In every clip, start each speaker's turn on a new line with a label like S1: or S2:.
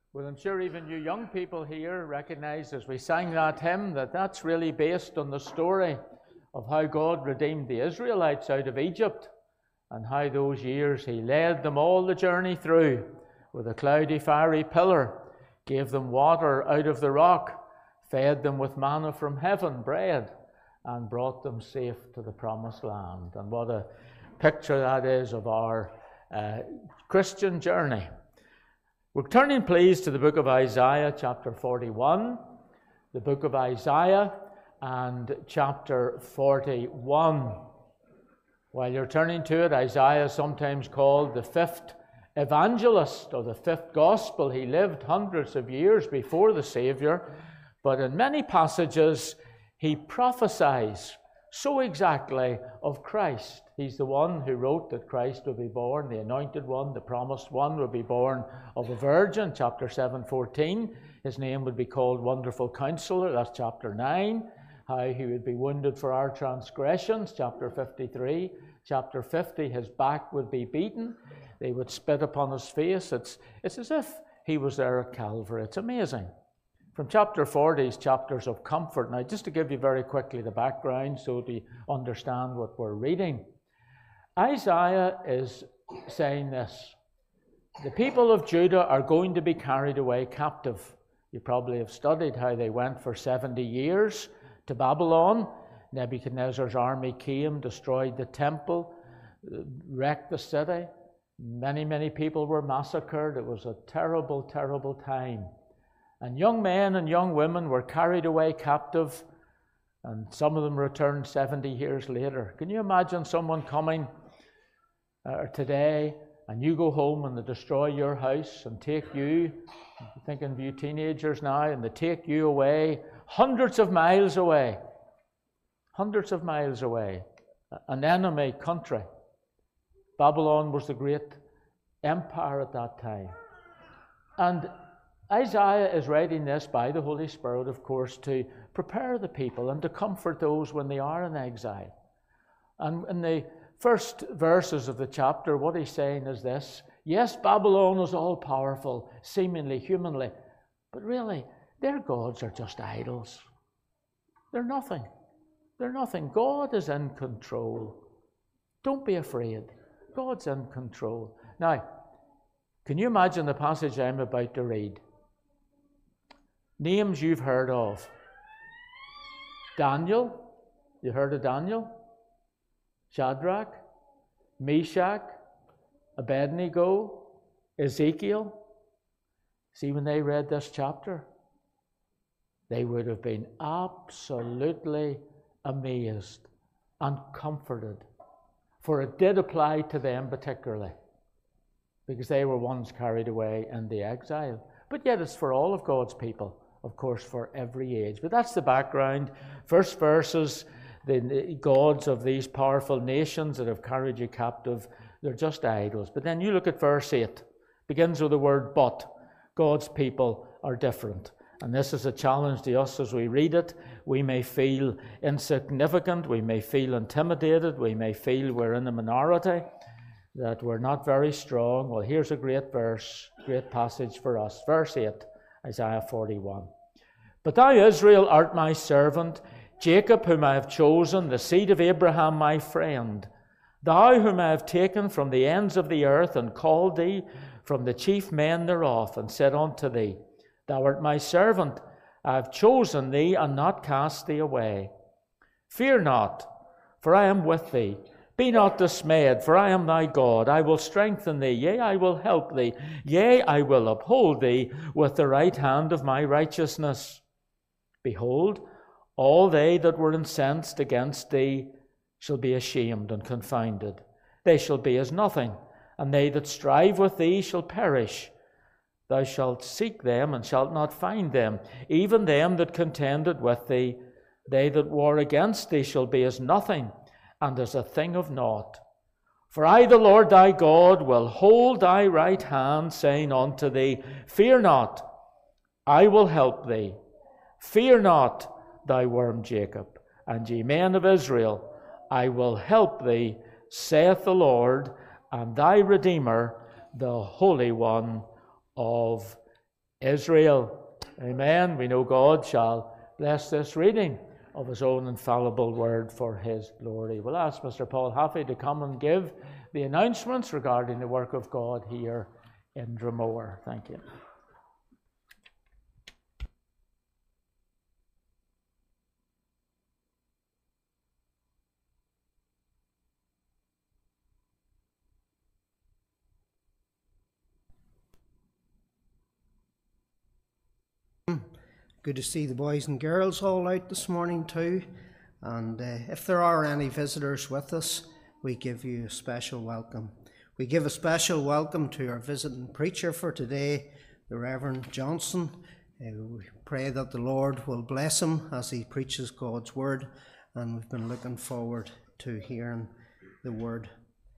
S1: Well, I'm sure even you young people here recognize as we sang that hymn that that's really based on the story of how God redeemed the Israelites out of Egypt and how those years He led them all the journey through with a cloudy, fiery pillar, gave them water out of the rock, fed them with manna from heaven, bread, and brought them safe to the promised land. And what a picture that is of our Christian journey. We're turning, please, to the book of Isaiah, chapter 41. The book of Isaiah and chapter 41. While you're turning to it, Isaiah is sometimes called the fifth evangelist or the fifth gospel. He lived hundreds of years before the Savior, but in many passages he prophesies so exactly of Christ. He's the one who wrote that Christ would be born, the anointed one, the promised one, would be born of a virgin, chapter 7:14. His name would be called Wonderful Counselor, that's chapter 9. How he would be wounded for our transgressions, chapter 53. Chapter 50, his back would be beaten. They would spit upon his face. It's as if he was there at Calvary. It's amazing. From chapter 40 is chapters of comfort. Now, just to give you very quickly the background so to understand what we're reading. Isaiah is saying this: the people of Judah are going to be carried away captive. You probably have studied how they went for 70 years to Babylon. Nebuchadnezzar's army came, destroyed the temple, wrecked the city. Many people were massacred. It was a terrible, terrible time. And young men and young women were carried away captive, and some of them returned 70 years later. Can you imagine someone coming today, and you go home and they destroy your house and take you, I'm thinking of you teenagers now, and they take you away, hundreds of miles away, an enemy country. Babylon was the great empire at that time. And Isaiah is writing this by the Holy Spirit, of course, to prepare the people and to comfort those when they are in exile. And in the first verses of the chapter, what he's saying is this: yes, Babylon is all powerful, seemingly, humanly, but really, their gods are just idols. They're nothing. They're nothing. God is in control. Don't be afraid. God's in control. Now, can you imagine the passage I'm about to read? Names you've heard of. Daniel. You heard of Daniel? Shadrach, Meshach, Abednego, Ezekiel. See, when they read this chapter, they would have been absolutely amazed and comforted, for it did apply to them particularly, because they were ones carried away in the exile. But yet it's for all of God's people, of course, for every age. But that's the background. First verses, the gods of these powerful nations that have carried you captive, they're just idols. But then you look at verse 8. Begins with the word but. God's people are different. And this is a challenge to us as we read it. We may feel insignificant. We may feel intimidated. We may feel we're in a minority, that we're not very strong. Well, here's a great verse, great passage for us. Verse 8, Isaiah 41. But thou, Israel, art my servant, Jacob, whom I have chosen, the seed of Abraham, my friend. Thou, whom I have taken from the ends of the earth, and called thee from the chief men thereof, and said unto thee, Thou art my servant, I have chosen thee, and not cast thee away. Fear not, for I am with thee. Be not dismayed, for I am thy God. I will strengthen thee, yea, I will help thee. Yea, I will uphold thee with the right hand of my righteousness. Behold, all they that were incensed against thee shall be ashamed and confounded. They shall be as nothing, and they that strive with thee shall perish. Thou shalt seek them, and shalt not find them, even them that contended with thee. They that war against thee shall be as nothing, and as a thing of naught. For I, the Lord thy God, will hold thy right hand, saying unto thee, Fear not, I will help thee. Fear not, thou worm Jacob, and ye men of Israel, I will help thee, saith the Lord, and thy Redeemer, the Holy One of Israel. Amen. We know God shall bless this reading of his own infallible word for his glory. We'll ask Mr. Paul Haffey to come and give the announcements regarding the work of God here in Dromore. Thank you.
S2: Good to see the boys and girls all out this morning too. And if there are any visitors with us, we give you a special welcome. We give a special welcome to our visiting preacher for today, the Reverend Johnson. We pray that the Lord will bless him as he preaches God's word, and we've been looking forward to hearing the word.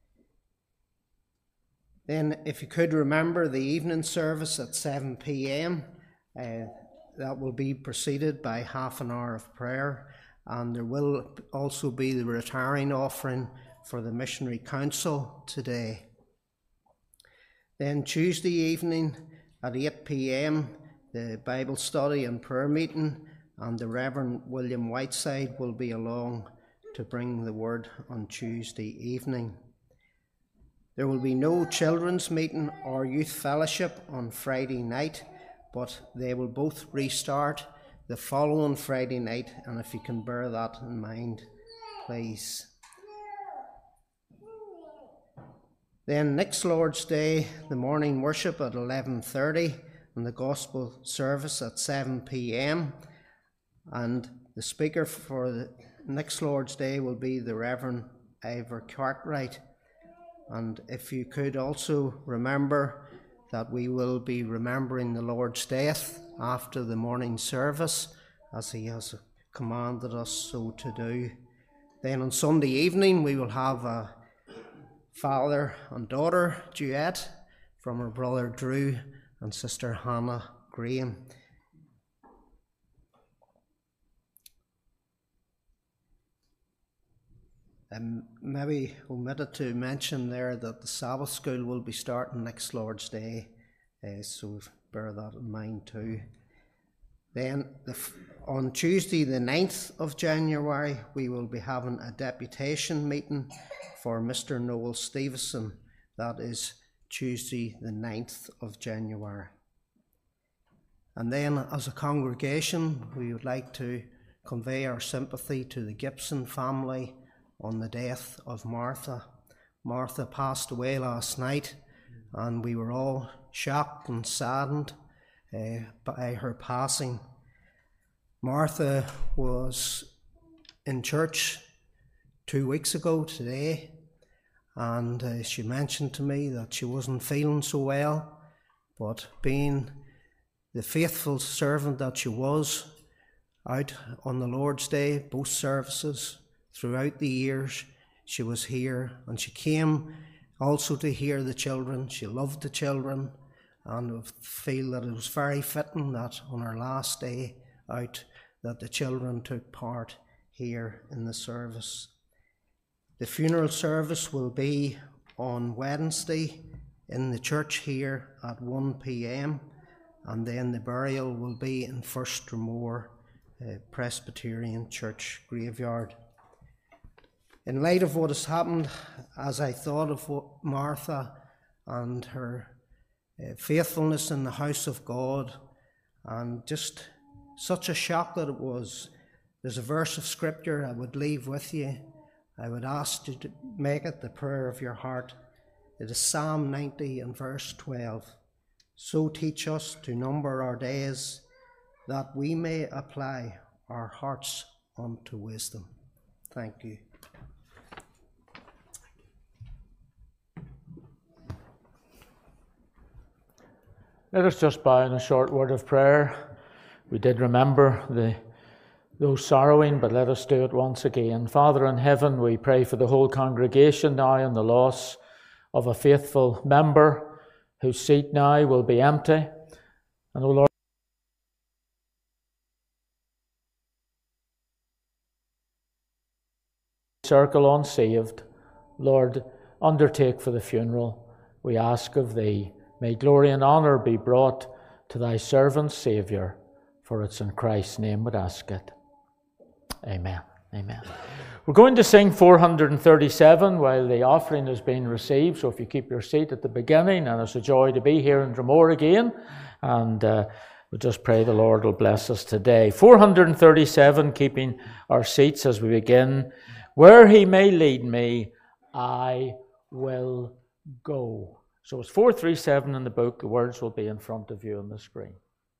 S2: Then, if you could remember the evening service at 7 p.m, that will be preceded by half an hour of prayer, and there will also be the retiring offering for the Missionary Council today. Then Tuesday evening at 8 p.m, the Bible study and prayer meeting, and the Reverend William Whiteside will be along to bring the word on Tuesday evening. There will be no children's meeting or youth fellowship on Friday night, but they will both restart the following Friday night, and if you can bear that in mind, please. Then next Lord's Day, the morning worship at 11:30 and the gospel service at 7 p.m. And the speaker for the next Lord's Day will be the Reverend Ivor Cartwright. And if you could also remember that we will be remembering the Lord's death after the morning service, as he has commanded us so to do. Then on Sunday evening we will have a father and daughter duet from our brother Drew and sister Hannah Graham. Maybe omitted to mention there that the Sabbath school will be starting next Lord's Day, so bear that in mind too. Then on Tuesday the 9th of January we will be having a deputation meeting for Mr. Noel Stevenson. That is Tuesday the 9th of January. And then as a congregation we would like to convey our sympathy to the Gibson family on the death of Martha. Martha passed away last night, and we were all shocked and saddened by her passing. Martha was in church 2 weeks ago today, and she mentioned to me that she wasn't feeling so well, but being the faithful servant that she was, out on the Lord's Day, both services, throughout the years, she was here, and she came also to hear the children. She loved the children, and I feel that it was very fitting that on her last day out that the children took part here in the service. The funeral service will be on Wednesday in the church here at 1 p.m, and then the burial will be in First Dromore Presbyterian Church graveyard. In light of what has happened, as I thought of Martha and her faithfulness in the house of God, and just such a shock that it was, there's a verse of scripture I would leave with you. I would ask you to make it the prayer of your heart. It is Psalm 90 and verse 12. So teach us to number our days, that we may apply our hearts unto wisdom. Thank you.
S1: Let us just bow in a short word of prayer. We did remember those sorrowing, but let us do it once again. Father in heaven, we pray for the whole congregation now and the loss of a faithful member whose seat now will be empty. And, O Lord, circle unsaved, Lord, undertake for the funeral, we ask of Thee. May glory and honour be brought to thy servant Saviour, for it's in Christ's name we ask it. Amen. Amen. We're going to sing 437 while the offering is being received, so if you keep your seat at the beginning, and it's a joy to be here in Dromore again, and we'll just pray the Lord will bless us today. 437, keeping our seats as we begin. Where he may lead me, I will go. So it's 437 in the book. The words will be in front of you on the screen.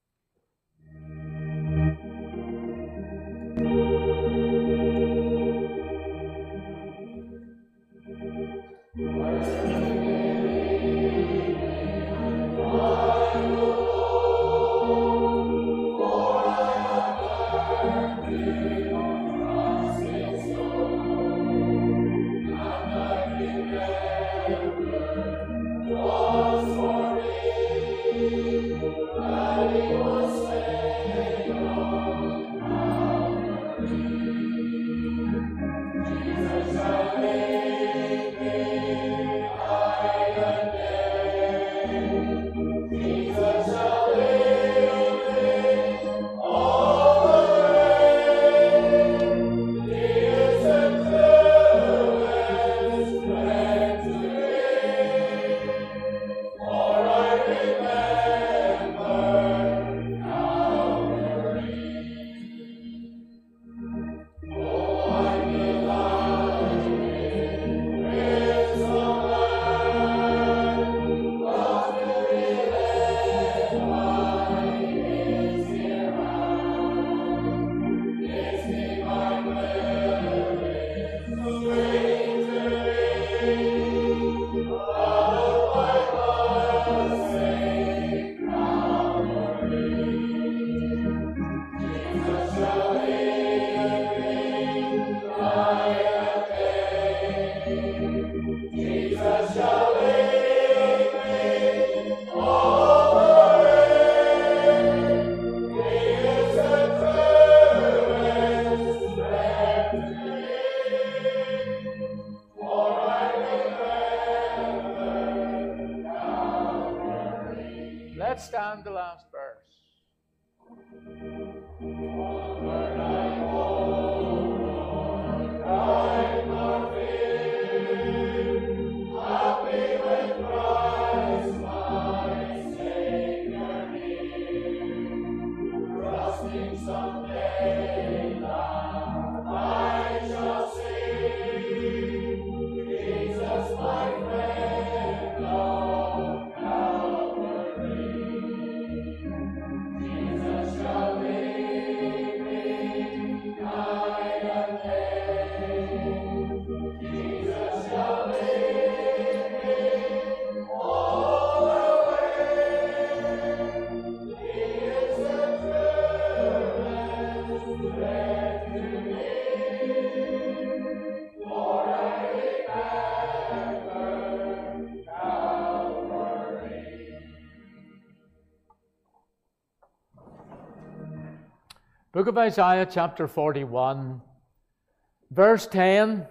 S1: Let's stand the last verse. Book of Isaiah, chapter 41, verse 10.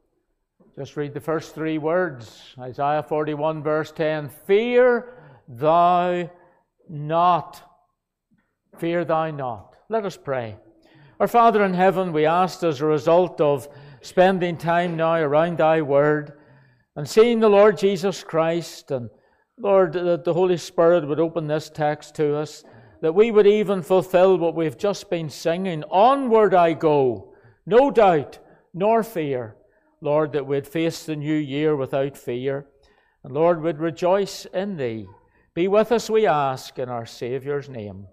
S1: Just read the first three words. Isaiah 41, verse 10. Fear thou not. Fear thou not. Let us pray. Our Father in heaven, we ask as a result of spending time now around thy word and seeing the Lord Jesus Christ, and Lord, that the Holy Spirit would open this text to us, that we would even fulfill what we've just been singing. Onward I go, no doubt, nor fear. Lord, that we'd face the new year without fear. And Lord, we'd rejoice in thee. Be with us, we ask, in our Saviour's name.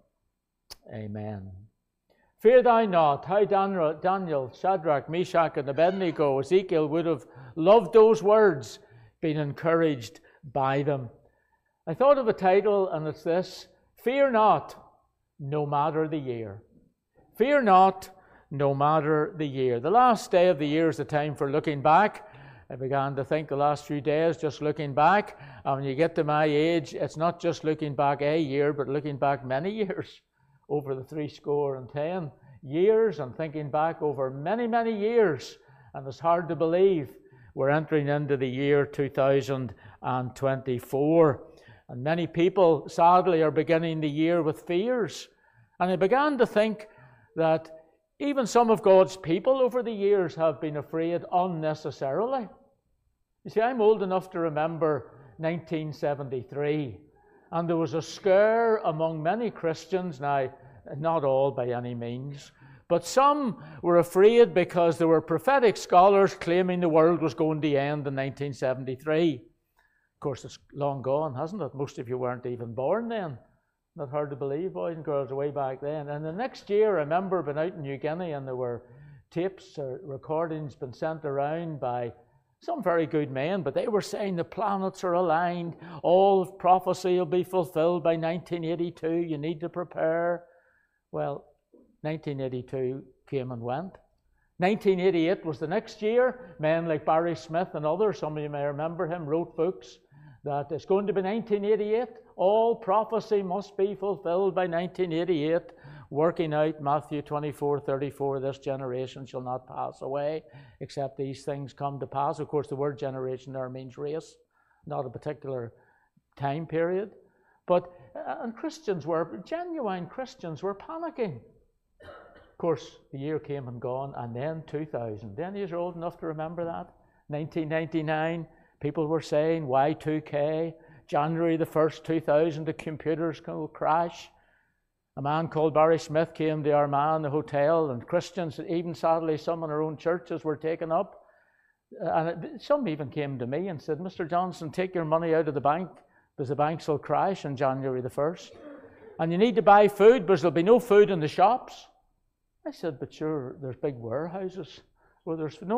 S1: Amen. Fear thou not. How Daniel, Shadrach, Meshach, and Abednego, Ezekiel would have loved those words, been encouraged by them. I thought of a title, and it's this: Fear not, no matter the year. Fear not, no matter the year. The last day of the year is the time for looking back. I began to think the last few days just looking back. And when you get to my age, it's not just looking back a year, but looking back many years, over the 70 years, and thinking back over many, many years. And it's hard to believe we're entering into the year 2024. And many people, sadly, are beginning the year with fears. And I began to think that even some of God's people over the years have been afraid unnecessarily. You see, I'm old enough to remember 1973, and there was a scare among many Christians, now not all by any means, but some were afraid because there were prophetic scholars claiming the world was going to end in 1973. Of course, it's long gone, hasn't it? Most of you weren't even born then. Not hard to believe, boys and girls, way back then. And the next year, I remember being out in New Guinea, and there were tapes or recordings been sent around by some very good men, but they were saying the planets are aligned, all prophecy will be fulfilled by 1982, you need to prepare. Well, 1982 came and went. 1988 was the next year. Men like Barry Smith and others, some of you may remember him, wrote books that it's going to be 1988. All prophecy must be fulfilled by 1988. Working out Matthew 24:34, this generation shall not pass away except these things come to pass. Of course, the word generation there means race, not a particular time period. But and genuine Christians were panicking. Of course, the year came and gone, and then 2000. Any of you are old enough to remember that? 1999, people were saying Y2K, January the 1st, 2000, the computers will crash. A man called Barry Smith came to Armagh, the hotel, and Christians, even sadly some in our own churches, were taken up. And some even came to me and said, Mr. Johnson, take your money out of the bank because the banks will crash on January the 1st. And you need to buy food because there'll be no food in the shops. I said, but sure, there's big warehouses. Well,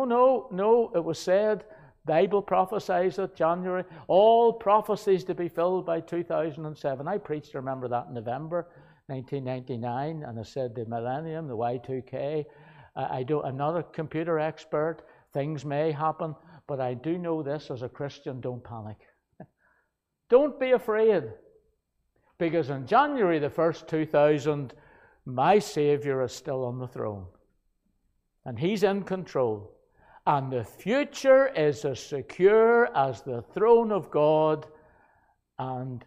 S1: no, it was said, Bible prophesies it, January, all prophecies to be filled by 2007. I preached, remember that, in November 1999, and I said the millennium, the Y2K. I'm not a computer expert. Things may happen, but I do know this as a Christian, don't panic. Don't be afraid, because on January the 1st, 2000, my Savior is still on the throne, and He's in control, and the future is as secure as the throne of God, and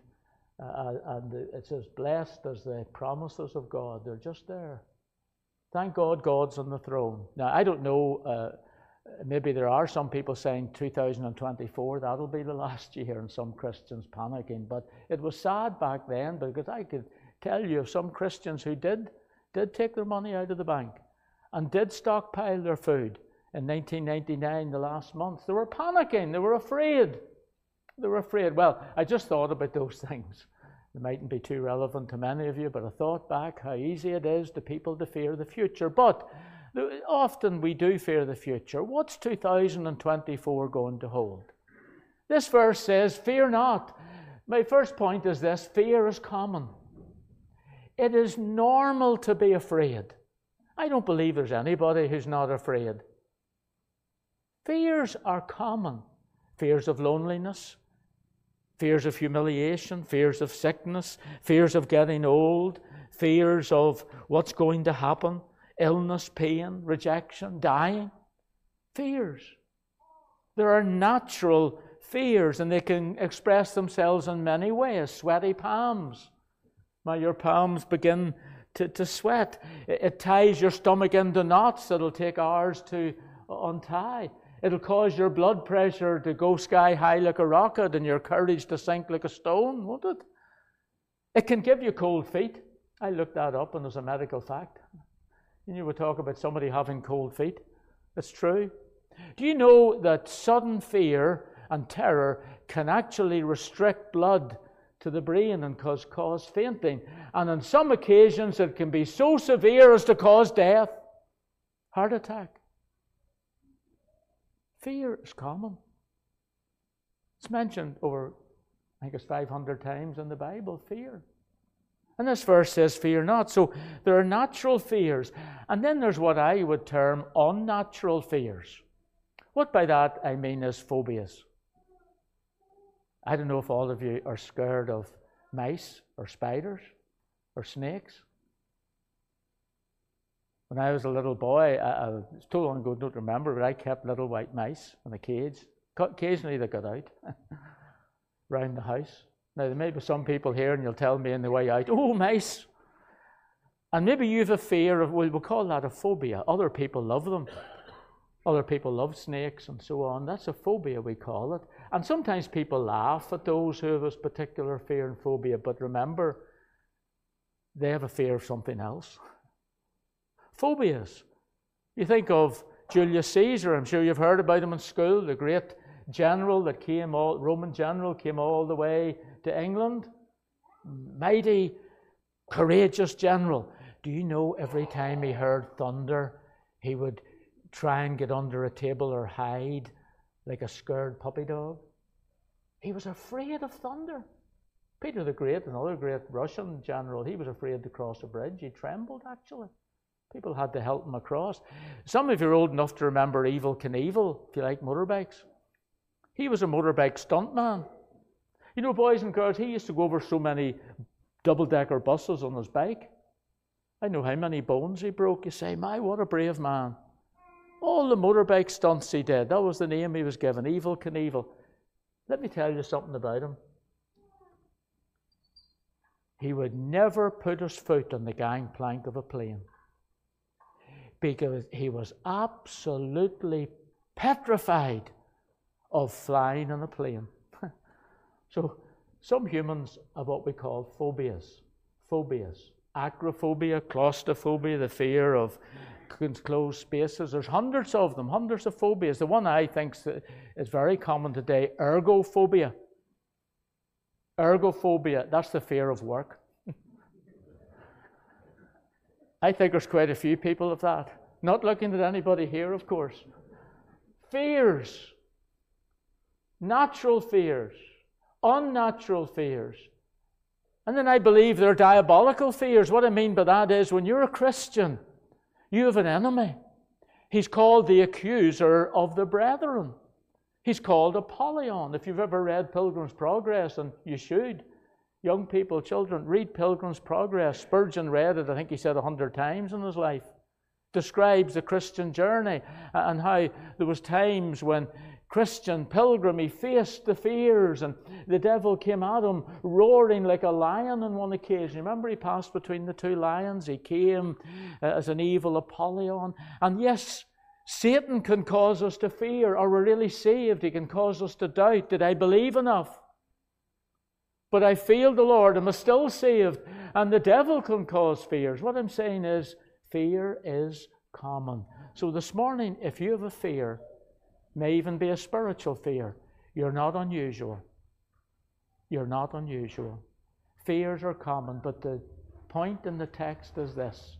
S1: it's as blessed as the promises of God. They're just there. Thank God God's on the throne. Now, I don't know, maybe there are some people saying 2024, that'll be the last year, and some Christians panicking, but it was sad back then, because I could tell you of some Christians who did take their money out of the bank and did stockpile their food in 1999, the last month. They were panicking. They were afraid. Well, I just thought about those things. They mightn't be too relevant to many of you, but I thought back how easy it is to people to fear the future. But often we do fear the future. What's 2024 going to hold? This verse says, fear not. My first point is this: fear is common. It is normal to be afraid. I don't believe there's anybody who's not afraid. Fears are common. Fears of loneliness, fears of humiliation, fears of sickness, fears of getting old, fears of what's going to happen, illness, pain, rejection, dying. Fears. There are natural fears, and they can express themselves in many ways. Sweaty palms. Now your palms begin to sweat. It ties your stomach into knots that'll take hours to untie. It'll cause your blood pressure to go sky high like a rocket and your courage to sink like a stone, won't it? It can give you cold feet. I looked that up, and there's a medical fact. You would talk about somebody having cold feet. It's true. Do you know that sudden fear and terror can actually restrict blood to the brain and cause fainting? And on some occasions it can be so severe as to cause death. Heart attack. Fear is common. It's mentioned over, I think it's 500 times in the Bible, fear. And this verse says, fear not. So there are natural fears. And then there's what I would term unnatural fears. What by that I mean is phobias. I don't know if all of you are scared of mice or spiders or snakes. When I was a little boy, it's too long ago, I don't remember, but I kept little white mice in a cage. Occasionally they got out around the house. Now, there may be some people here and you'll tell me in the way out, oh, mice. And maybe you have a fear of, we'll call that a phobia. Other people love them. Other people love snakes and so on. That's a phobia, we call it. And sometimes people laugh at those who have this particular fear and phobia, but remember, they have a fear of something else. Phobias. You think of Julius Caesar, I'm sure you've heard about him in school, the great general that Roman general came all the way to England. Mighty, courageous general. Do you know every time he heard thunder, he would try and get under a table or hide like a scared puppy dog? He was afraid of thunder. Peter the Great, another great Russian general, he was afraid to cross a bridge. He trembled, actually. People had to help him across. Some of you are old enough to remember Evel Knievel, if you like motorbikes. He was a motorbike stuntman. You know, boys and girls, he used to go over so many double-decker buses on his bike. I know how many bones he broke. You say, my, what a brave man. All the motorbike stunts he did, that was the name he was given, Evel Knievel. Let me tell you something about him. He would never put his foot on the gangplank of a plane because he was absolutely petrified of flying on a plane. So some humans have what we call phobias. Phobias. Acrophobia, claustrophobia, the fear of closed spaces. There's hundreds of them, hundreds of phobias. The one I think is very common today, ergophobia. Ergophobia, that's the fear of work. I think there's quite a few people of that. Not looking at anybody here, of course. Fears. Natural fears. Unnatural fears. And then I believe they're diabolical fears. What I mean by that is when you're a Christian, you have an enemy. He's called the accuser of the brethren. He's called Apollyon. If you've ever read Pilgrim's Progress, and you should, young people, children, read Pilgrim's Progress. Spurgeon read it, I think he said 100 times in his life. Describes the Christian journey and how there was times when Christian pilgrim, he faced the fears and the devil came at him roaring like a lion on one occasion. Remember, he passed between the two lions. He came as an evil Apollyon. And yes, Satan can cause us to fear. Are we really saved? He can cause us to doubt. Did I believe enough? But I failed the Lord. Am I still saved? And the devil can cause fears. What I'm saying is, fear is common. So this morning, if you have a fear, may even be a spiritual fear, you're not unusual. You're not unusual. Fears are common, but the point in the text is this.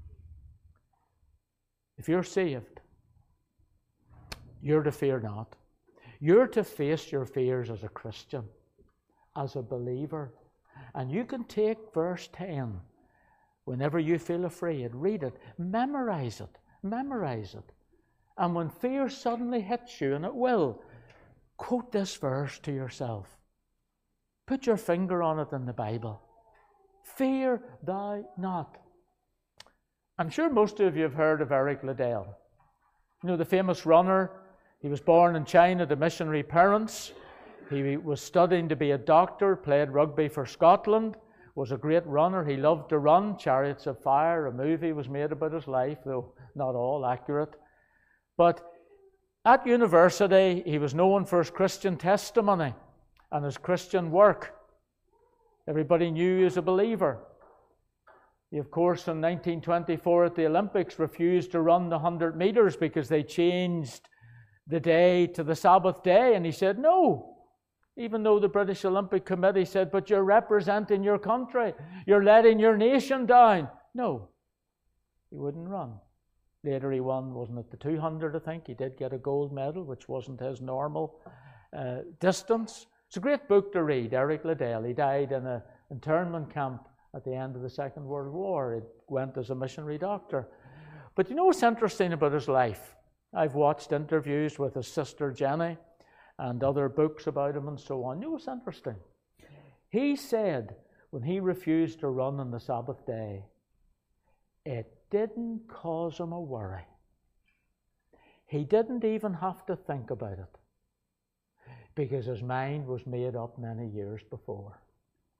S1: If you're saved, you're to fear not. You're to face your fears as a Christian, as a believer. And you can take verse 10. Whenever you feel afraid, read it, memorize it, memorize it. And when fear suddenly hits you, and it will, quote this verse to yourself. Put your finger on it in the Bible. Fear thou not. I'm sure most of you have heard of Eric Liddell. You know, the famous runner. He was born in China to missionary parents. He was studying to be a doctor, played rugby for Scotland, was a great runner. He loved to run. Chariots of Fire, a movie was made about his life, though not all accurate. But at university, he was known for his Christian testimony and his Christian work. Everybody knew he was a believer. He, of course, in 1924 at the Olympics refused to run the 100 meters because they changed the day to the Sabbath day. And he said, no. Even though the British Olympic Committee said, but you're representing your country. You're letting your nation down. No, he wouldn't run. Later he won, wasn't it the 200, I think? He did get a gold medal, which wasn't his normal distance. It's a great book to read, Eric Liddell. He died in an internment camp at the end of the Second World War. He went as a missionary doctor. But you know what's interesting about his life? I've watched interviews with his sister Jenny and other books about him and so on. You know what's interesting? He said when he refused to run on the Sabbath day, it didn't cause him a worry. He didn't even have to think about it because his mind was made up many years before.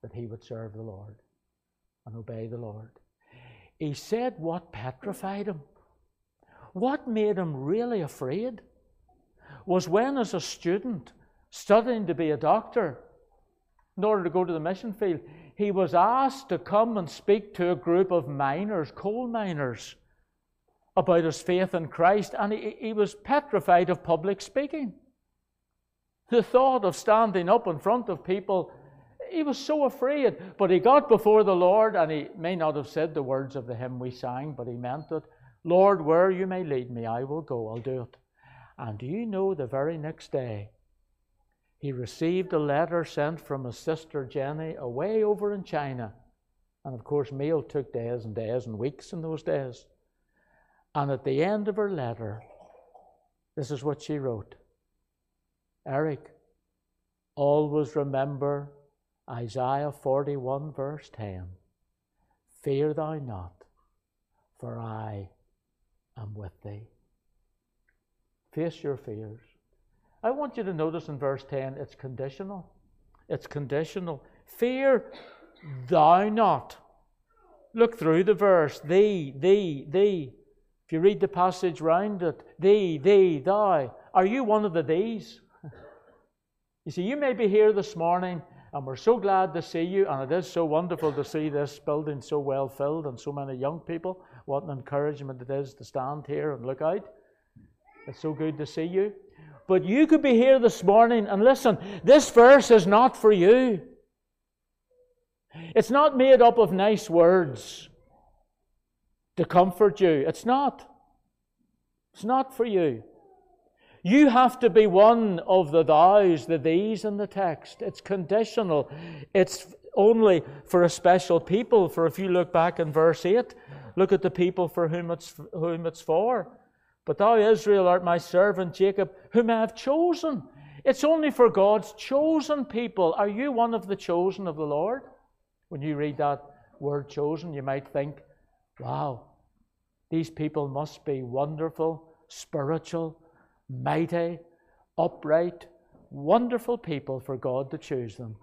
S1: that he would serve the Lord and obey the Lord. He said what petrified him, what made him really afraid, was when as a student studying to be a doctor in order to go to the mission field, he was asked to come and speak to a group of miners, coal miners, about his faith in Christ, and he was petrified of public speaking. The thought of standing up in front of people, he was so afraid. But he got before the Lord, and he may not have said the words of the hymn we sang, but he meant it. Lord, where you may lead me, I will go, I'll do it. And do you know, the very next day, he received a letter sent from his sister Jenny away over in China. And of course, mail took days and days and weeks in those days. And at the end of her letter, this is what she wrote. Eric, always remember Isaiah 41 verse 10. Fear thou not, for I am with thee. Face your fears. I want you to notice in verse 10, it's conditional. It's conditional. Fear thou not. Look through the verse. Thee. If you read the passage round it, thee, thou. Are you one of the these? You see, you may be here this morning, and we're so glad to see you, and it is so wonderful to see this building so well filled and so many young people. What an encouragement it is to stand here and look out. It's so good to see you. But you could be here this morning, and listen, this verse is not for you. It's not made up of nice words to comfort you. It's not. It's not for you. You have to be one of the thous, the these in the text. It's conditional. It's only for a special people. For if you look back in verse 8, look at the people for whom it's for. But thou, Israel, art my servant Jacob, whom I have chosen. It's only for God's chosen people. Are you one of the chosen of the Lord? When you read that word chosen, you might think, wow, these people must be wonderful, spiritual, mighty, upright, wonderful people for God to choose them.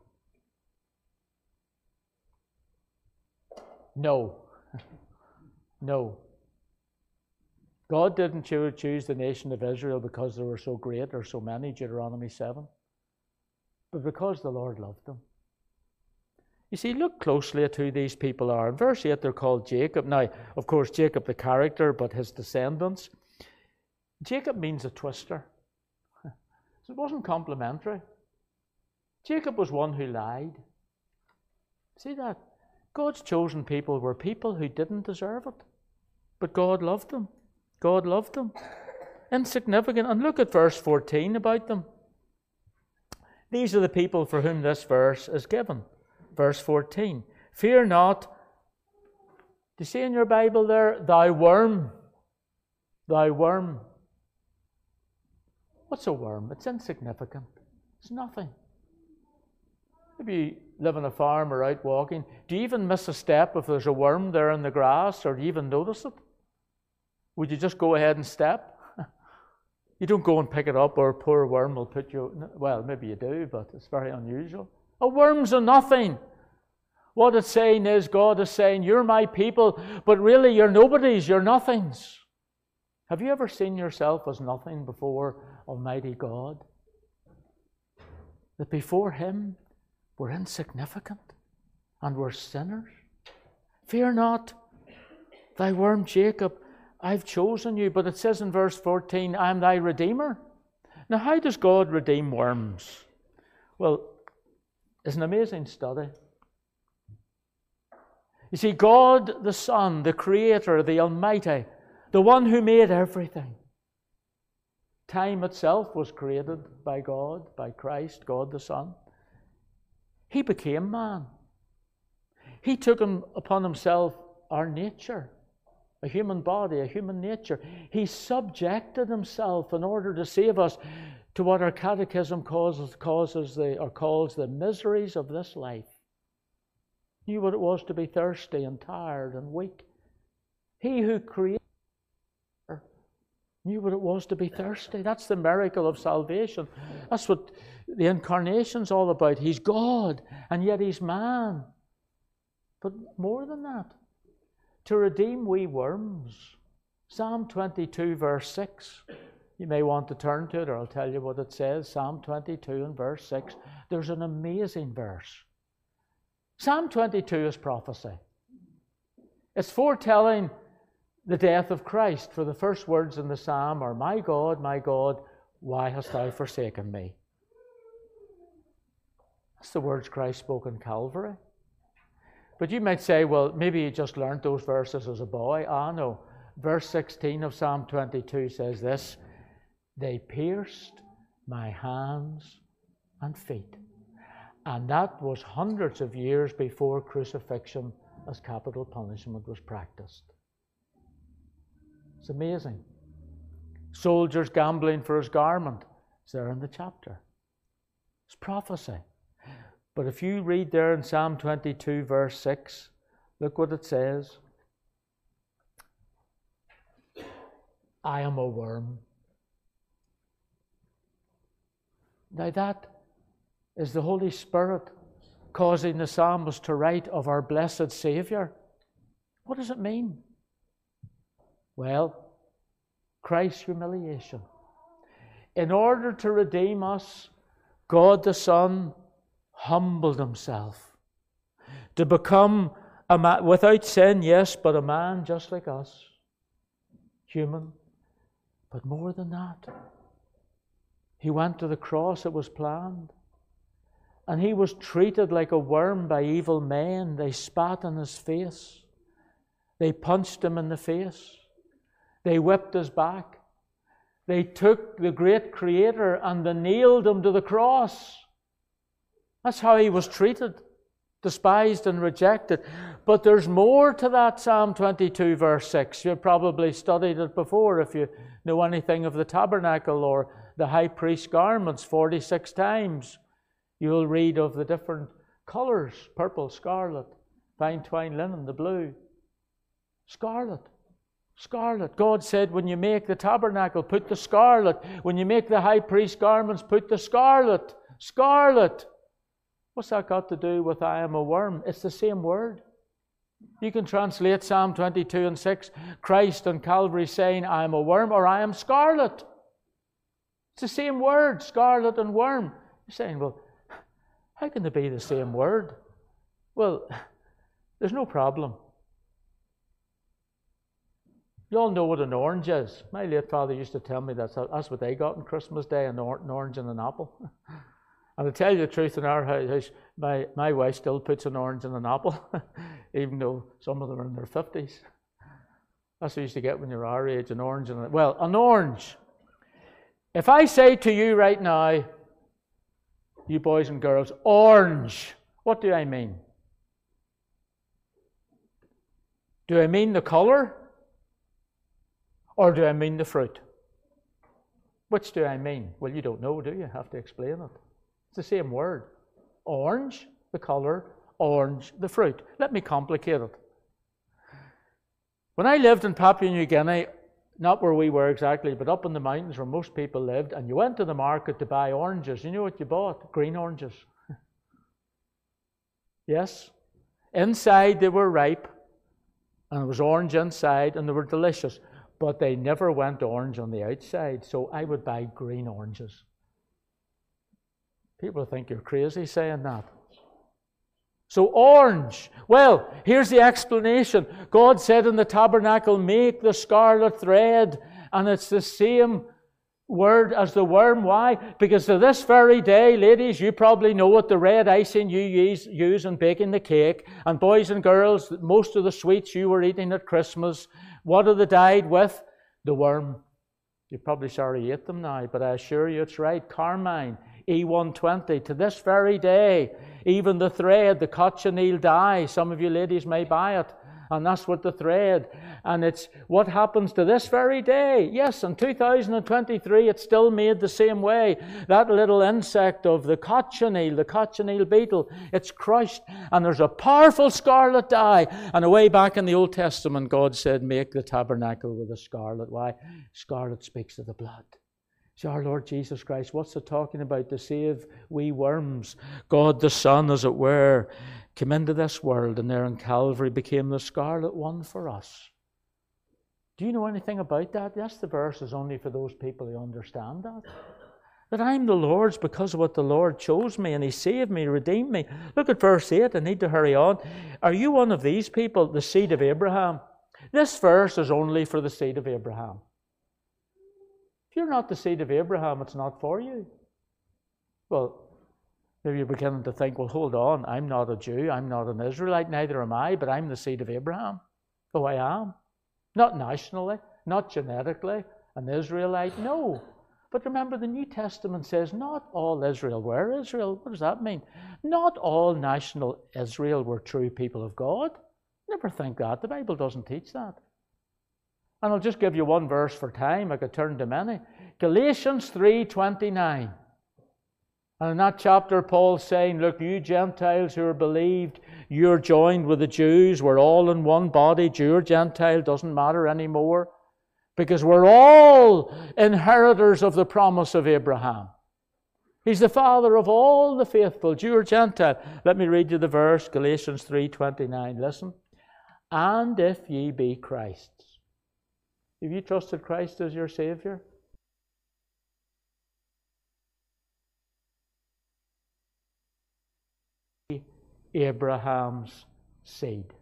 S1: No. No. God didn't choose the nation of Israel because they were so great or so many, Deuteronomy 7, but because the Lord loved them. You see, look closely at who these people are. In verse 8, they're called Jacob. Now, of course, Jacob the character, but his descendants. Jacob means a twister. So it wasn't complimentary. Jacob was one who lied. See that? God's chosen people were people who didn't deserve it, but God loved them. God loved them. Insignificant. And look at verse 14 about them. These are the people for whom this verse is given. Verse 14. Fear not. Do you see in your Bible there? Thou worm. Thou worm. What's a worm? It's insignificant. It's nothing. Maybe you live on a farm or out walking. Do you even miss a step if there's a worm there in the grass, or do you even notice it? Would you just go ahead and step? You don't go and pick it up, or a poor worm will put you... Well, maybe you do, but it's very unusual. A worm's a nothing. What it's saying is, God is saying, you're my people, but really you're nobodies, you're nothings. Have you ever seen yourself as nothing before Almighty God? That before Him, we're insignificant and we're sinners. Fear not, thy worm Jacob, I've chosen you. But it says in verse 14, I am thy Redeemer. Now, how does God redeem worms? Well, it's an amazing study. You see, God the Son, the Creator, the Almighty, the one who made everything. Time itself was created by God, by Christ, God the Son. He became man. He took upon Himself our nature, a human body, a human nature. He subjected Himself in order to save us to what our catechism calls the miseries of this life. He knew what it was to be thirsty and tired and weak. He who created knew what it was to be thirsty. That's the miracle of salvation. That's what The incarnation's all about He's God, and yet He's man. But more than that, to redeem we worms. Psalm 22, verse 6. You may want to turn to it, or I'll tell you what it says. Psalm 22 and verse 6. There's an amazing verse. Psalm 22 is prophecy. It's foretelling the death of Christ. For the first words in the psalm are, my God, why hast thou forsaken me? That's the words Christ spoke in Calvary. But you might say, well, maybe you just learned those verses as a boy. No. Verse 16 of Psalm 22 says this, they pierced my hands and feet. And that was hundreds of years before crucifixion as capital punishment was practiced. It's amazing. Soldiers gambling for his garment. It's there in the chapter. It's prophecy. But if you read there in Psalm 22, verse 6, look what it says. I am a worm. Now that is the Holy Spirit causing the psalmist to write of our blessed Saviour. What does it mean? Well, Christ's humiliation. In order to redeem us, God the Son humbled Himself to become a man without sin, yes, but a man just like us. Human. But more than that, He went to the cross. It was planned. And He was treated like a worm by evil men. They spat in His face. They punched Him in the face. They whipped His back. They took the great Creator and they nailed Him to the cross. That's how He was treated, despised and rejected. But there's more to that Psalm 22 verse 6. You've probably studied it before if you know anything of the tabernacle or the high priest's garments 46 times. You'll read of the different colours, purple, scarlet, fine twined linen, the blue. Scarlet. Scarlet. God said, when you make the tabernacle, put the scarlet. When you make the high priest's garments, put the scarlet. Scarlet. What's that got to do with I am a worm? It's the same word. You can translate Psalm 22 and 6, Christ on Calvary saying, I am a worm, or I am scarlet. It's the same word, scarlet and worm. You're saying, well, how can they be the same word? Well, there's no problem. You all know what an orange is. My late father used to tell me that's what they got on Christmas Day, an orange and an apple. And to tell you the truth, in our house, my wife still puts an orange in an apple, even though some of them are in their 50s. That's what you used to get when you're our age, an orange. Well, an orange. If I say to you right now, you boys and girls, orange, what do I mean? Do I mean the colour? Or do I mean the fruit? Which do I mean? Well, you don't know, do you? Have to explain it. It's the same word. Orange, the colour, orange, the fruit. Let me complicate it. When I lived in Papua New Guinea, not where we were exactly, but up in the mountains where most people lived, and you went to the market to buy oranges, you know what you bought? Green oranges. Yes. Inside they were ripe, and it was orange inside, and they were delicious. But they never went orange on the outside, so I would buy green oranges. People think you're crazy saying that. So orange. Well, here's the explanation. God said in the tabernacle, make the scarlet thread. And it's the same word as the worm. Why? Because to this very day, ladies, you probably know what the red icing you use in baking the cake. And boys and girls, most of the sweets you were eating at Christmas, what are they dyed with? The worm. You're probably sorry you ate them now, but I assure you it's right. Carmine. E120, to this very day, even the thread, the cochineal dye, some of you ladies may buy it, and that's what the thread, and it's what happens to this very day. Yes, in 2023, it's still made the same way. That little insect of the cochineal beetle, it's crushed, and there's a powerful scarlet dye, and way back in the Old Testament, God said, make the tabernacle with a scarlet. Why? Scarlet speaks of the blood. See, our Lord Jesus Christ, what's it talking about? To save we worms. God the Son, as it were, came into this world and there on Calvary became the scarlet one for us. Do you know anything about that? Yes, the verse is only for those people who understand that. That I'm the Lord's because of what the Lord chose me and He saved me, redeemed me. Look at verse 8. I need to hurry on. Are you one of these people, the seed of Abraham? This verse is only for the seed of Abraham. If you're not the seed of Abraham, it's not for you. Well, maybe you're beginning to think, well, hold on, I'm not a Jew, I'm not an Israelite, neither am I, but I'm the seed of Abraham. Oh, I am. Not nationally, not genetically, an Israelite, no. But remember, the New Testament says not all Israel were Israel. What does that mean? Not all national Israel were true people of God. Never think that. The Bible doesn't teach that. And I'll just give you one verse for time. I could turn to many. Galatians 3:29. And in that chapter, Paul's saying, look, you Gentiles who are believed, you're joined with the Jews. We're all in one body. Jew or Gentile, doesn't matter anymore. Because we're all inheritors of the promise of Abraham. He's the father of all the faithful, Jew or Gentile. Let me read you the verse, Galatians 3:29. Listen. And if ye be Christ's. Have you trusted Christ as your Saviour? Abraham's seed.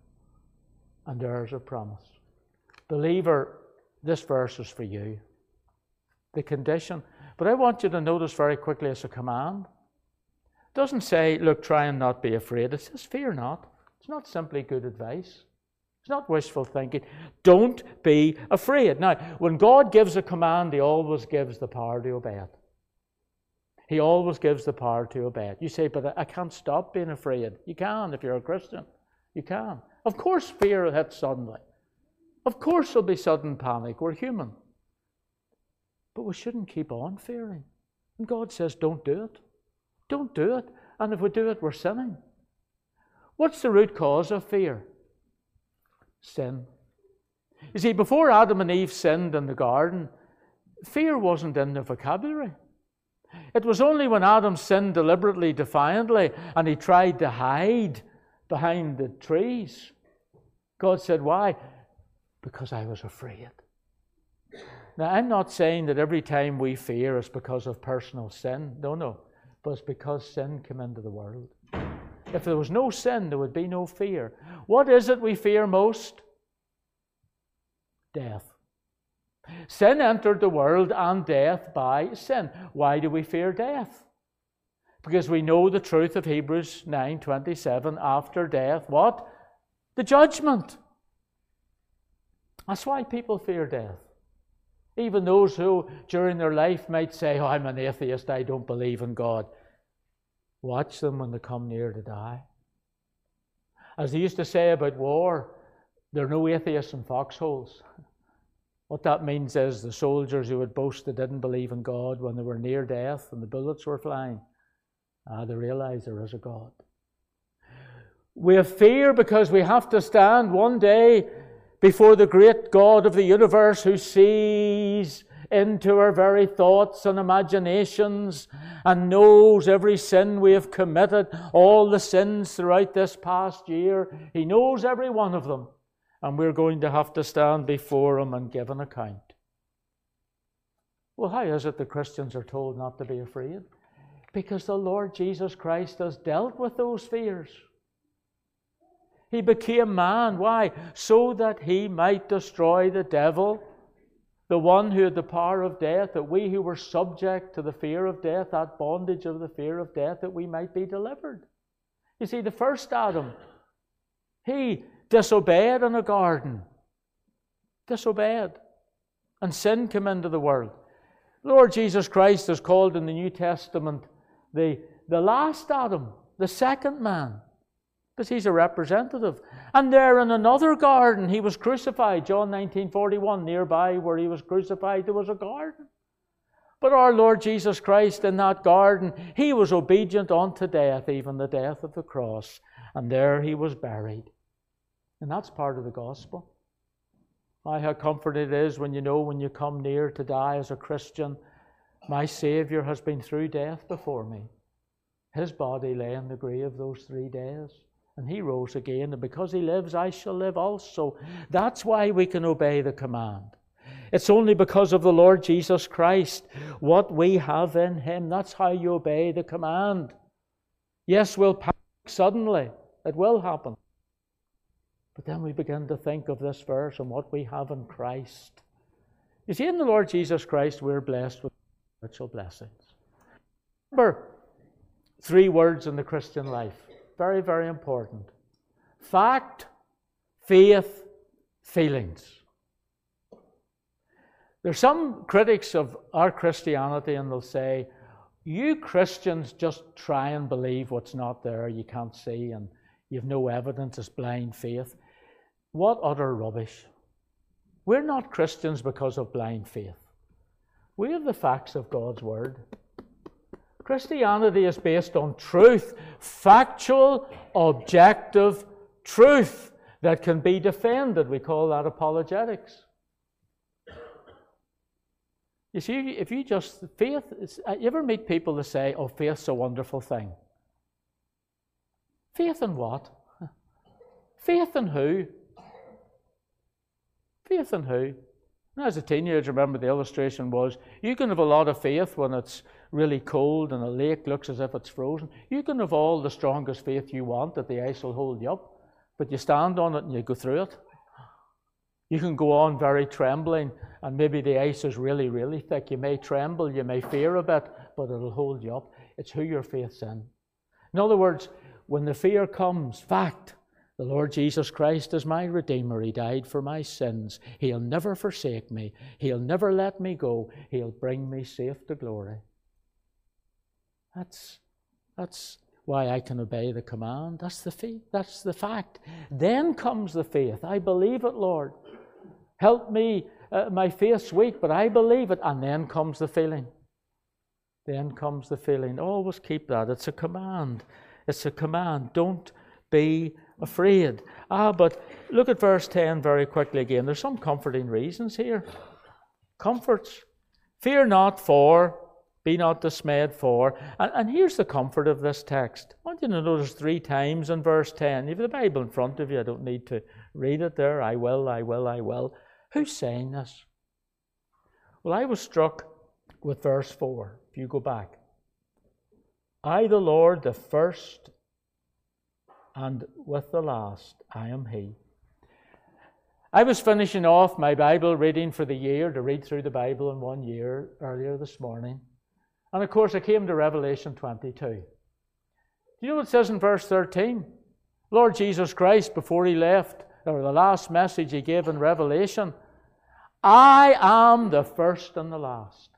S1: And heirs of promise. Believer, this verse is for you. The condition. But I want you to notice very quickly it's a command. It doesn't say, look, try and not be afraid. It says, fear not. It's not simply good advice. It's not wishful thinking. Don't be afraid. Now, when God gives a command, He always gives the power to obey it. He always gives the power to obey it. You say, but I can't stop being afraid. You can if you're a Christian. You can. Of course fear hits suddenly. Of course there'll be sudden panic. We're human. But we shouldn't keep on fearing. And God says, don't do it. Don't do it. And if we do it, we're sinning. What's the root cause of fear? Sin. You see, before Adam and Eve sinned in the garden, fear wasn't in their vocabulary. It was only when Adam sinned deliberately, defiantly, and he tried to hide behind the trees. God said, why? Because I was afraid. Now, I'm not saying that every time we fear is because of personal sin. No. But it's because sin came into the world. If there was no sin, there would be no fear. What is it we fear most? Death. Sin entered the world and death by sin. Why do we fear death? Because we know the truth of Hebrews 9:27. After death, what? The judgment. That's why people fear death. Even those who during their life might say, oh, I'm an atheist, I don't believe in God. Watch them when they come near to die. As they used to say about war, there are no atheists in foxholes. What that means is the soldiers who would boast they didn't believe in God when they were near death and the bullets were flying, they realize there is a God. We have fear because we have to stand one day before the great God of the universe who sees into our very thoughts and imaginations and knows every sin we have committed, all the sins throughout this past year. He knows every one of them. And we're going to have to stand before Him and give an account. Well, how is it the Christians are told not to be afraid? Because the Lord Jesus Christ has dealt with those fears. He became man. Why? So that He might destroy the devil, the one who had the power of death, that we who were subject to the fear of death, that bondage of the fear of death, that we might be delivered. You see, the first Adam, he disobeyed in a garden. Disobeyed. And sin came into the world. Lord Jesus Christ is called in the New Testament the last Adam, the second man, because He's a representative. And there in another garden He was crucified. John 19:41, nearby where He was crucified, there was a garden. But our Lord Jesus Christ in that garden, He was obedient unto death, even the death of the cross. And there He was buried. And that's part of the gospel. How comfort it is when you know when you come near to die as a Christian My Saviour has been through death before me. His body lay in the grave those 3 days, and He rose again, and because He lives, I shall live also. That's why we can obey the command. It's only because of the Lord Jesus Christ, what we have in Him. That's how you obey the command. Yes, we'll panic suddenly. It will happen. But then we begin to think of this verse and what we have in Christ. You see, in the Lord Jesus Christ, we're blessed with spiritual blessings. Remember, 3 words in the Christian life. Very, very important. Fact, faith, feelings. There's some critics of our Christianity, and they'll say, you Christians just try and believe what's not there, you can't see, and you have no evidence, it's blind faith. What utter rubbish. We're not Christians because of blind faith. We have the facts of God's Word. Christianity is based on truth, factual, objective truth that can be defended. We call that apologetics. You see, if you just, faith, you ever meet people that say, oh, faith's a wonderful thing? Faith in what? Faith in who? Faith in who? As a teenager, remember the illustration was, you can have a lot of faith when it's really cold and a lake looks as if it's frozen. You can have all the strongest faith you want that the ice will hold you up, but you stand on it and you go through it. You can go on very trembling, and maybe the ice is really, really thick. You may tremble, you may fear a bit, but it'll hold you up. It's who your faith's in. In other words, when the fear comes, fact, the Lord Jesus Christ is my Redeemer. He died for my sins. He'll never forsake me. He'll never let me go. He'll bring me safe to glory. That's why I can obey the command. That's the faith. That's the fact. Then comes the faith. I believe it, Lord. Help me. My faith's weak, but I believe it. And then comes the feeling. Then comes the feeling. Always keep that. It's a command. It's a command. Don't be afraid. But look at verse 10 very quickly again. There's some comforting reasons here. Comforts. Fear not for, be not dismayed for. And here's the comfort of this text. I want you to notice 3 times in verse 10. You have the Bible in front of you. I don't need to read it there. I will, I will, I will. Who's saying this? Well, I was struck with verse 4. If you go back. I, the Lord, the first, and with the last, I am He. I was finishing off my Bible reading for the year, to read through the Bible in 1 year, earlier this morning. And of course, I came to Revelation 22. Do you know what it says in verse 13? Lord Jesus Christ, before He left, or the last message He gave in Revelation, I am the first and the last.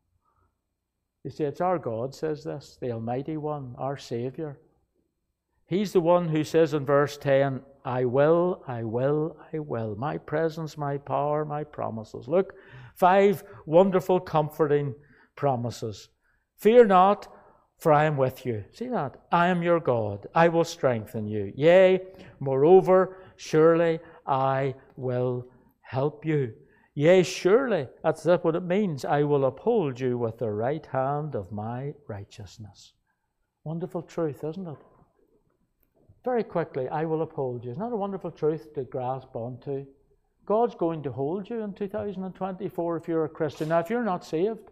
S1: You see, it's our God says this, the Almighty One, our Saviour. He's the one who says in verse 10, I will, I will, I will. My presence, my power, my promises. Look, 5 wonderful, comforting promises. Fear not, for I am with you. See that? I am your God. I will strengthen you. Yea, moreover, surely I will help you. Yea, surely, that's what it means. I will uphold you with the right hand of my righteousness. Wonderful truth, isn't it? Very quickly, I will uphold you. Isn't that a wonderful truth to grasp onto? God's going to hold you in 2024 if you're a Christian. Now, if you're not saved,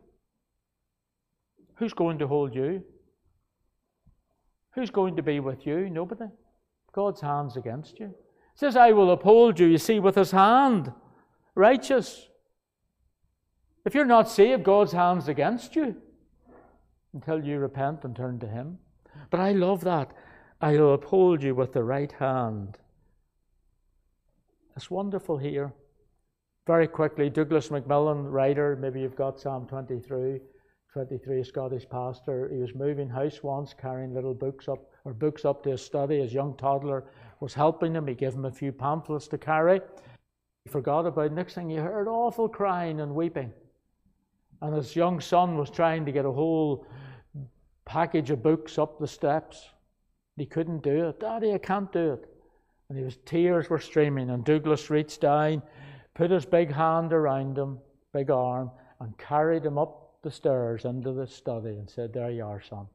S1: who's going to hold you? Who's going to be with you? Nobody. God's hand's against you. It says, I will uphold you, you see, with His hand. Righteous. If you're not saved, God's hand's against you until you repent and turn to Him. But I love that. I will uphold you with the right hand. It's wonderful here. Very quickly, Douglas McMillan, writer, maybe you've got Psalm 23, a Scottish pastor. He was moving house once, carrying little books up to his study. His young toddler was helping him. He gave him a few pamphlets to carry. He forgot about it. Next thing he heard, awful crying and weeping. And his young son was trying to get a whole package of books up the steps. He couldn't do it. Daddy, I can't do it. And tears were streaming. And Douglas reached down, put his big hand around him, big arm, and carried him up the stairs into the study and said, "There you are, son."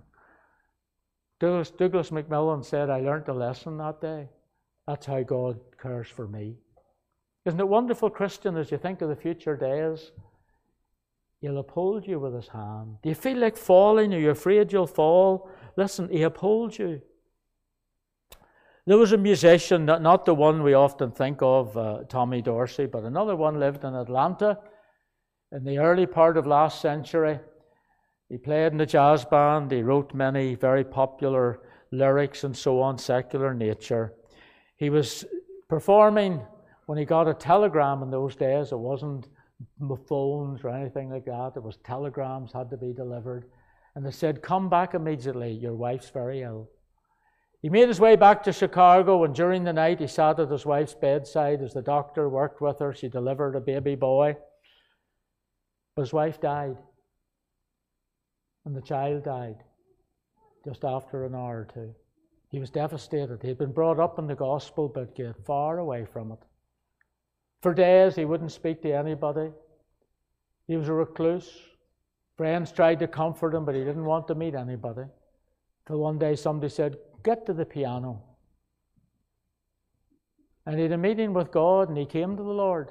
S1: Douglas Macmillan said, "I learned a lesson that day. That's how God cares for me." Isn't it wonderful, Christian, as you think of the future days? He'll uphold you with his hand. Do you feel like falling? Are you afraid you'll fall? Listen, he upholds you. There was a musician, not the one we often think of, Tommy Dorsey, but another one lived in Atlanta in the early part of last century. He played in the jazz band. He wrote many very popular lyrics and so on, secular nature. He was performing when he got a telegram in those days. It wasn't phones or anything like that. It was telegrams had to be delivered. And they said, "Come back immediately. Your wife's very ill." He made his way back to Chicago, and during the night he sat at his wife's bedside as the doctor worked with her. She delivered a baby boy. But his wife died. And the child died just after an hour or two. He was devastated. He'd been brought up in the gospel, but get far away from it. For days he wouldn't speak to anybody. He was a recluse. Friends tried to comfort him, but he didn't want to meet anybody. Till one day somebody said, "Get to the piano." And he had a meeting with God, and he came to the Lord.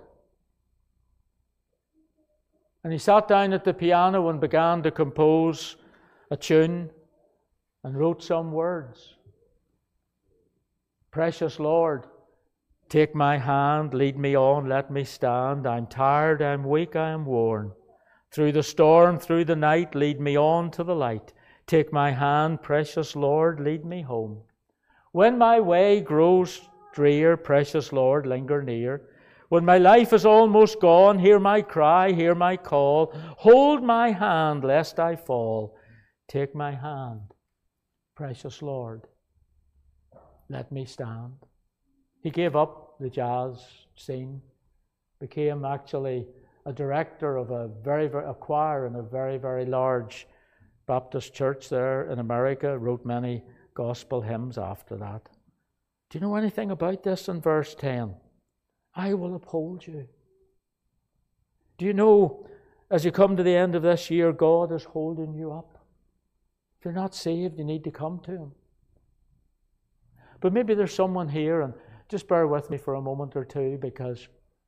S1: And he sat down at the piano and began to compose a tune and wrote some words. "Precious Lord, take my hand, lead me on, let me stand. I'm tired, I'm weak, I am worn. Through the storm, through the night, lead me on to the light. Take my hand, precious Lord, lead me home. When my way grows drear, precious Lord, linger near. When my life is almost gone, hear my cry, hear my call. Hold my hand, lest I fall. Take my hand, precious Lord, let me stand." He gave up the jazz scene, became actually a director of a choir in a very, very large Baptist church there in America, wrote many gospel hymns after that. Do you know anything about this in verse 10? "I will uphold you." Do you know, as you come to the end of this year, God is holding you up? If you're not saved, you need to come to Him. But maybe there's someone here, and just bear with me for a moment or two, because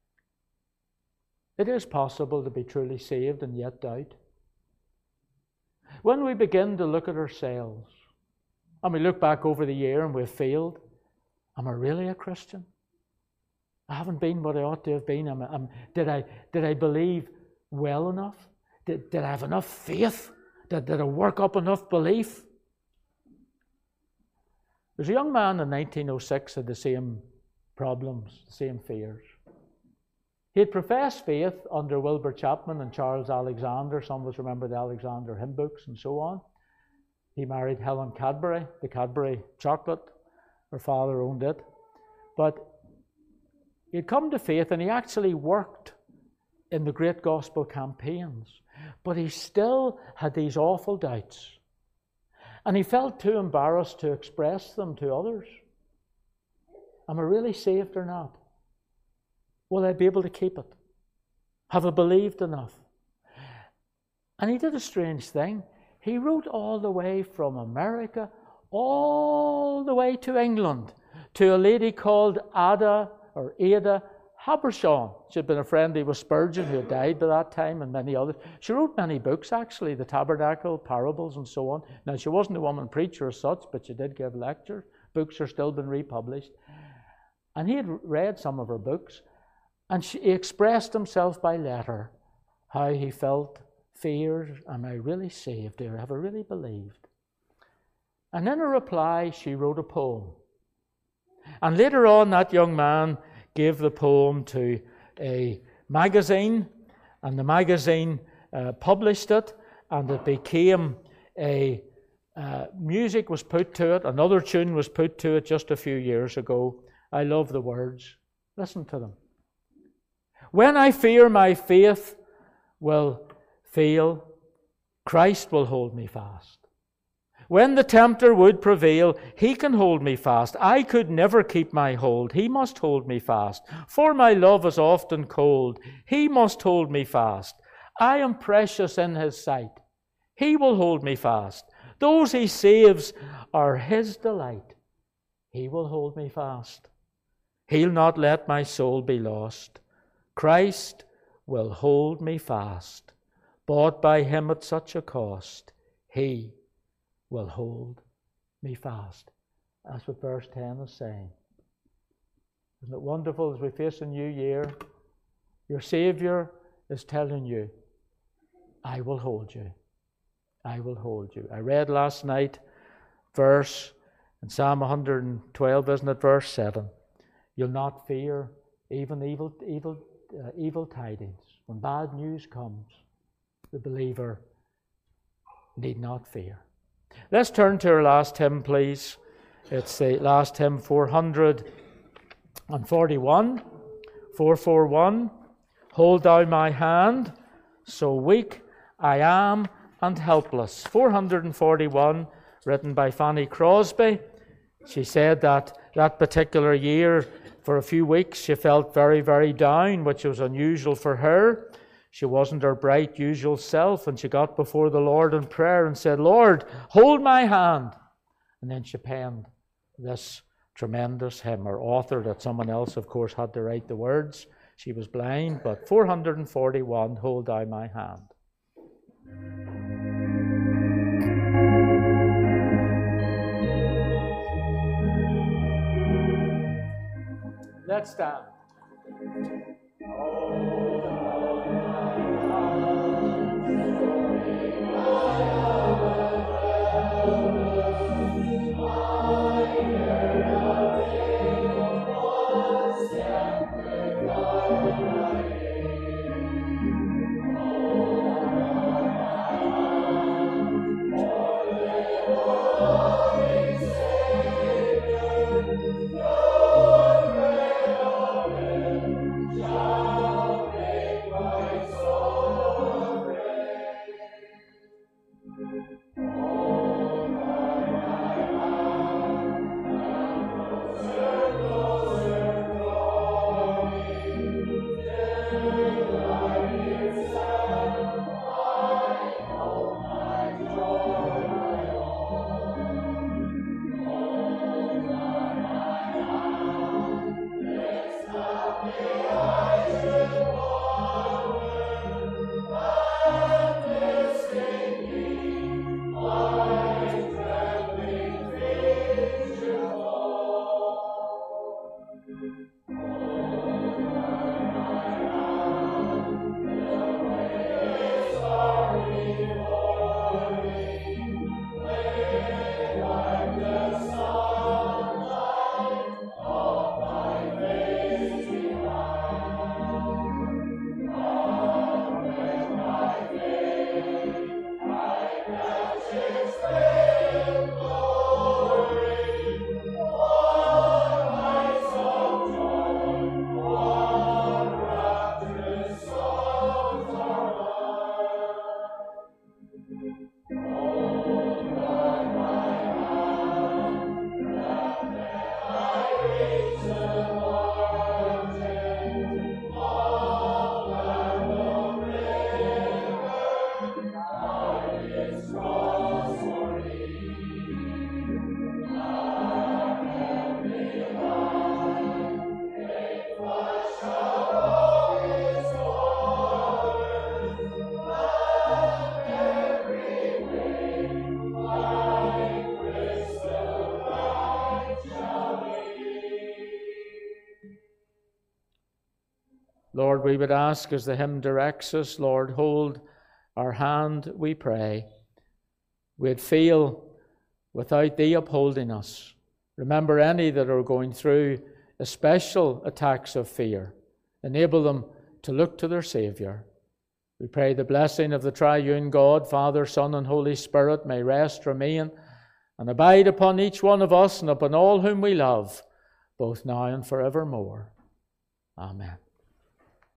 S1: it is possible to be truly saved and yet doubt. When we begin to look at ourselves, and we look back over the year and we've failed, am I really a Christian? I haven't been what I ought to have been. Did I believe well enough? Did I have enough faith? Did I work up enough belief? There's a young man in 1906 had the same problems, the same fears. He had professed faith under Wilbur Chapman and Charles Alexander. Some of us remember the Alexander hymn books and so on. He married Helen Cadbury, the Cadbury chocolate. Her father owned it. But he had come to faith, and he actually worked in the great gospel campaigns. But he still had these awful doubts. And he felt too embarrassed to express them to others. Am I really saved or not? Will I be able to keep it? Have I believed enough? And he did a strange thing. He wrote all the way from America, all the way to England, to a lady called Ada Habershon. She had been a friend with Spurgeon, who had died by that time, and many others. She wrote many books, actually, the Tabernacle, Parables, and so on. Now, she wasn't a woman preacher as such, but she did give lectures. Books are still being republished. And he had read some of her books, and he expressed himself by letter, how he felt fears. Am I really saved, or have I really believed? And in a reply, she wrote a poem. And later on, that young man gave the poem to a magazine, and the magazine published it, and it became music was put to it. Another tune was put to it just a few years ago. I love the words. Listen to them. When I fear my faith will fail, Christ will hold me fast. When the tempter would prevail, he can hold me fast. I could never keep my hold. He must hold me fast. For my love is often cold. He must hold me fast. I am precious in his sight. He will hold me fast. Those he saves are his delight. He will hold me fast. He'll not let my soul be lost. Christ will hold me fast. Bought by him at such a cost, he will hold me fast. That's what verse 10 is saying. Isn't it wonderful as we face a new year? Your Saviour is telling you, I will hold you. I will hold you. I read last night verse in Psalm 112, isn't it, verse 7? You'll not fear even evil tidings. When bad news comes, the believer need not fear. Let's turn to our last hymn, please. It's the last hymn, 441. 441. Hold thou my hand, so weak I am and helpless. 441, written by Fanny Crosby. She said that particular year, for a few weeks, she felt very, very down, which was unusual for her. She wasn't her bright, usual self, and she got before the Lord in prayer and said, Lord, hold my hand. And then she penned this tremendous hymn, or authored it. Someone else, of course, had to write the words. She was blind, but 441, Hold thou my hand. Let's stand. Lord, we would ask as the hymn directs us, Lord, hold our hand, we pray. We'd feel without Thee upholding us. Remember any that are going through especial attacks of fear. Enable them to look to their Saviour. We pray the blessing of the triune God, Father, Son, and Holy Spirit may rest, remain, and abide upon each one of us and upon all whom we love, both now and forevermore. Amen.